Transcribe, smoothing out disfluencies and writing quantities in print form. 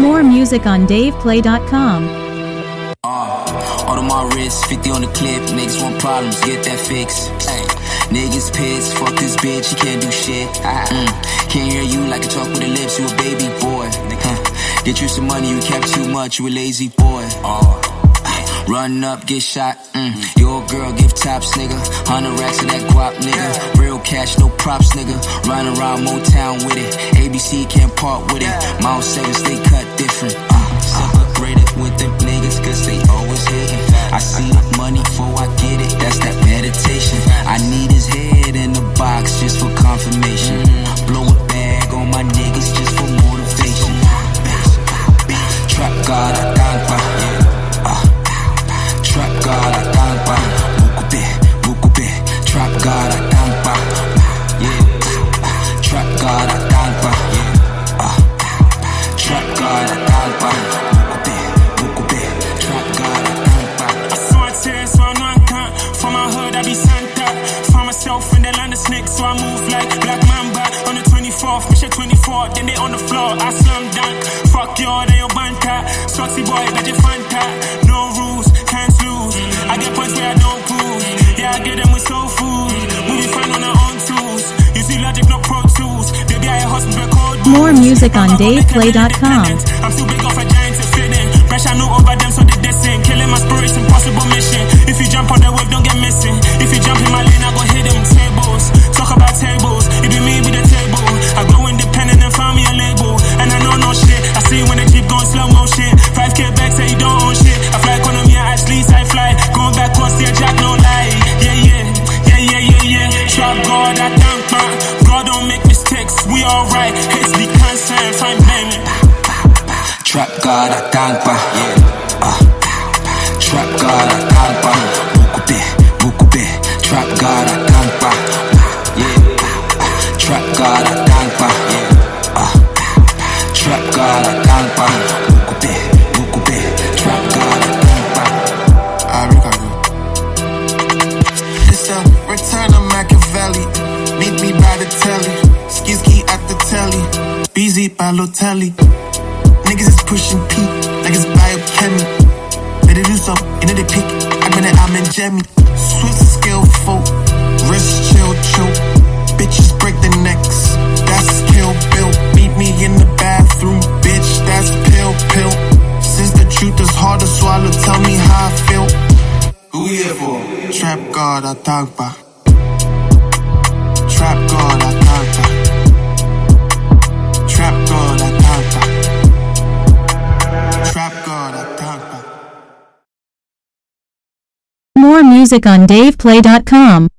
More music on DavePlay.com. All of my wrists, 50 on the clip. Niggas want problems, get that fix. Niggas pissed, fuck this bitch, he can't do shit. Can't hear you like a talk with the lips, you a baby boy. Get you some money, you kept too much, you a lazy boy. Run up, get shot. Your girl, give tops, nigga. 100 racks of that guap, nigga. Real cash, no props, nigga. Riding around Motown with it. ABC can't part with it. Mount 7, stay cut different. Separated with them niggas, cause they always hating. I see the money before I get it, that's that meditation. I need his head in the box just for confirmation. Blow a bag on my niggas just for motivation. Trap God, I thank Trap God, I thank Mukube. Trap God, I thank Trap God, I thank Trap God, I thank Mukube. Trap God, I thank I saw it here, so I know I can't. For my hood, I be Santa. Found myself in the land of snakes, so I move like Black Mamba. On the 24th, mission 24, then they on the floor, I slam dunk. Fuck you, they your banter. Soxy boy, bet you Fanta. No rules, can't lose. I get points where I don't prove. Yeah, I get them with soul food. Movie fine on our own tools. You see logic, no pro tools. Baby, I hustle the code. More music on DavePlay.com. I'm too big off a giant to fit in. Pressure no over them, so they dissing. Killing my spirit's impossible mission. If you jump on the wave, don't get missing. If you jump in my lane, I go hit them tables. Talk about tables, it be me, be the table. I go independent and find me a label. And I know no shit. I see when the jeep going slow motion. 5K back, say you don't own shit. I fly economy, I sleep, I fly. Going back, cause see a jack, no lie. Yeah. Trap God, I thank man. God don't make mistakes, we alright. Hits the cancer and fine banging. Trap God, I thank Trap God, I thank Mukube. Trap God, I thank Trap God, I thank Trap God, I thank Mukube. Trap God, I thank It's a return of Machiavelli. Meet me by the telly. Ski at the telly. BZ Balotelli. Niggas is pushing P like it's biochemic. Let it do something, and then they pick. I'm in Jemmy. Swift, skillful, wrist chill. Bitches break their necks. That's Kill Bill. Meet me in the bathroom, bitch. That's pill. Since the truth is hard to swallow, tell me how I feel. Who we here for? Trap God, I thank ba. Trap God, I thank ba. Trap God, I thank ba. Trap God, I thank ba. More music on DavePlay.com.